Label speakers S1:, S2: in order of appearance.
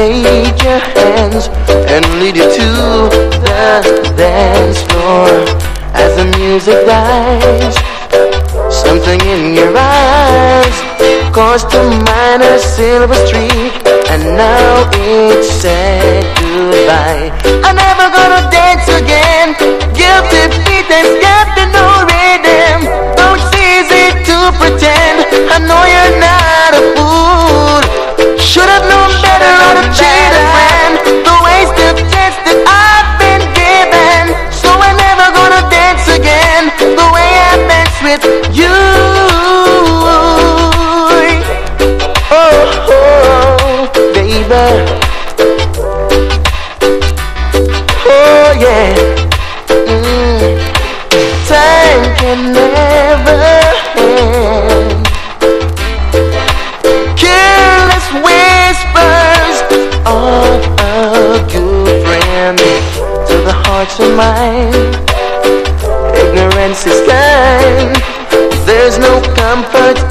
S1: take your hands and lead you to the dance floor. As the music dies, something in your eyes caused to mine a silver streak, and now it's said goodbye. I'm never gonna dance again. Guilty feet and got no rhythm. Though it's easy to pretend, I know you're not a fool. Should have known better how to cheat a friend. The wasted chance that I've been given. So I'm never gonna dance again the way I danced with you. Oh, baby. Oh, yeah. Time can never end. Careless whispers of a good friend to the hearts of mine. Ignorance is kind. There's no comfort